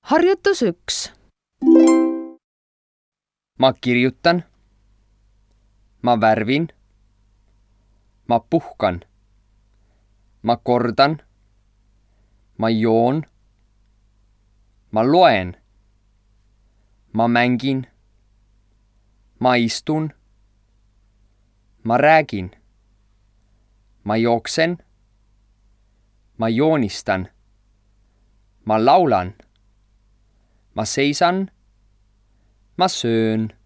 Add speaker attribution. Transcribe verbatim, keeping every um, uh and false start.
Speaker 1: Harjutus üks.
Speaker 2: Ma kirjutan. Ma värvin. Ma puhkan. Ma kordan. Ma joon. Ma loen. Ma mängin. Ma istun. Ma räägin. Ma jooksen. Ma joonistan. Ma laulan. Ma seisan. Ma söön.